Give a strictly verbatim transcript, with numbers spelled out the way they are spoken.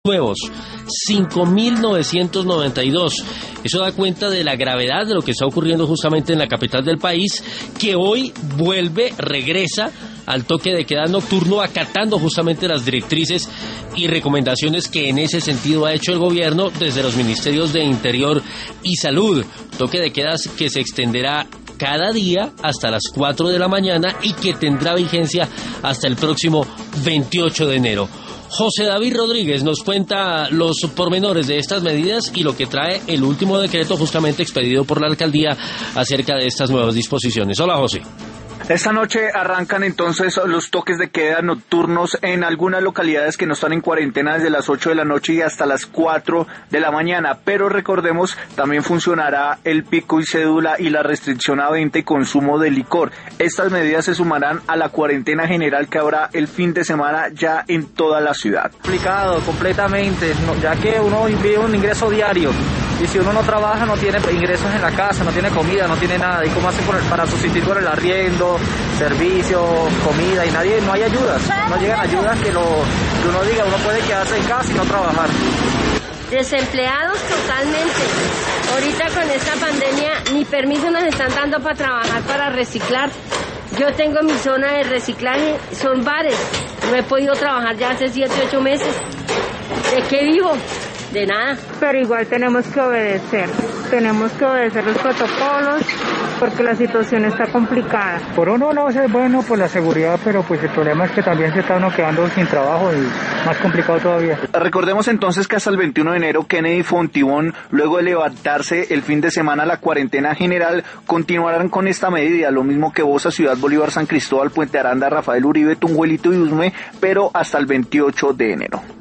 nuevos, cinco mil novecientos noventa y dos. Eso da cuenta de la gravedad de lo que está ocurriendo justamente en la capital del país, que hoy vuelve, regresa al toque de queda nocturno, acatando justamente las directrices y recomendaciones que en ese sentido ha hecho el gobierno desde los ministerios de Interior y Salud. Toque de queda que se extenderá cada día hasta las cuatro de la mañana y que tendrá vigencia hasta el próximo veintiocho de enero. José David Rodríguez nos cuenta los pormenores de estas medidas y lo que trae el último decreto justamente expedido por la alcaldía acerca de estas nuevas disposiciones. Hola, José. Esta noche arrancan entonces los toques de queda nocturnos en algunas localidades que no están en cuarentena desde las ocho de la noche y hasta las cuatro de la mañana, pero recordemos, también funcionará el pico y cédula y la restricción a venta y consumo de licor. Estas medidas se sumarán a la cuarentena general que habrá el fin de semana ya en toda la ciudad. Complicado completamente, ya que uno vive un ingreso diario. Y si uno no trabaja, no tiene ingresos en la casa, no tiene comida, no tiene nada. ¿Y cómo hace por el, para sustituir por el arriendo, servicio, comida? Y nadie, no hay ayudas. No llegan ayudas que, lo, que uno diga, uno puede quedarse en casa y no trabajar. Desempleados totalmente. Ahorita con esta pandemia ni permiso nos están dando para trabajar, para reciclar. Yo tengo mi zona de reciclaje, son bares. No he podido trabajar ya hace siete, ocho meses. ¿De qué vivo? De nada. Pero igual tenemos que obedecer, tenemos que obedecer los protocolos porque la situación está complicada. Por uno no es bueno por la seguridad, pero pues el problema es que también se está uno quedando sin trabajo y más complicado todavía. Recordemos entonces que hasta el veintiuno de enero Kennedy Fontibón, luego de levantarse el fin de semana la cuarentena general, continuarán con esta medida, lo mismo que Bosa, Ciudad Bolívar, San Cristóbal, Puente Aranda, Rafael Uribe, Tunjuelito y Usme, pero hasta el veintiocho de enero.